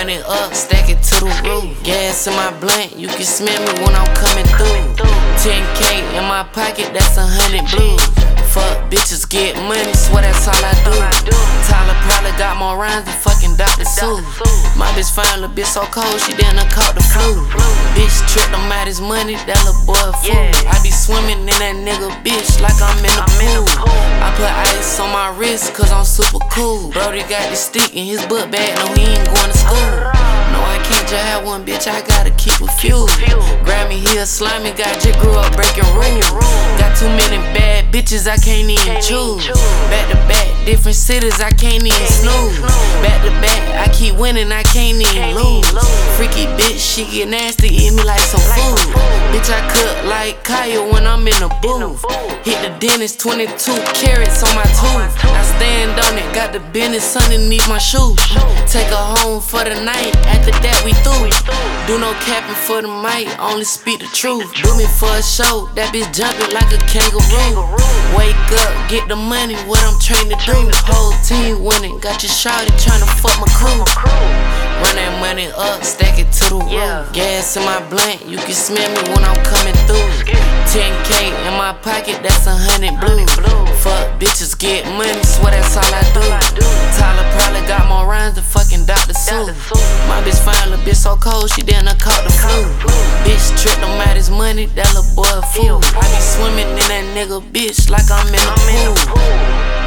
money up, stack it to the roof. Gas in my blunt, you can smell me when I'm coming through. 10K in my pocket, that's 100 blues. Fuck bitches, get money, swear that's all I do. Tyler probably got more rhymes than fucking Dr. Seuss. My bitch fine, little bitch so cold, she done caught the flu. Bitch tripped, I'm out his money, that little boy a fool. I be swimming in that nigga bitch like I'm in the pool. I put ice on my wrist cause I'm super cool. Brody got the stick in his book bag, no he ain't going to school. No, I can't just have one bitch, I gotta keep a few. Grab me here, slimy guy, just grew up breaking rules. Got too many bad bitches, I can't even choose. Back to back, different cities, I can't even snooze. Back to back, I keep winning, I can't even lose. Freaky bitch, she get nasty, eat me like some food. Bitch, I cook like Kaya when I'm in the booth. Hit the dentist, 22 carats on my tooth. I stand on it, got the business underneath my shoes. Take her home for the night, after that we through. Do no capping for the mic, only speak the truth. Do me for a show, that bitch jumping like a kangaroo. Wake up, get the money, what I'm trained to do. Whole team winning, got your shawty tryna fuck my crew. Run that money up, stack it to the roof. Gas in my blunt, you can smell me when I'm coming through. 10K in my pocket, that's 100 blues. Fuck bitches, get money, swear that's all I do. Tyler probably got more rhymes than fucking Dr. Seuss. My bitch fine, little bitch so cold, she done caught the flu. Bitch tripped, I'm out his money, that little boy a fool. I be swimming in that nigga bitch like I'm in the pool.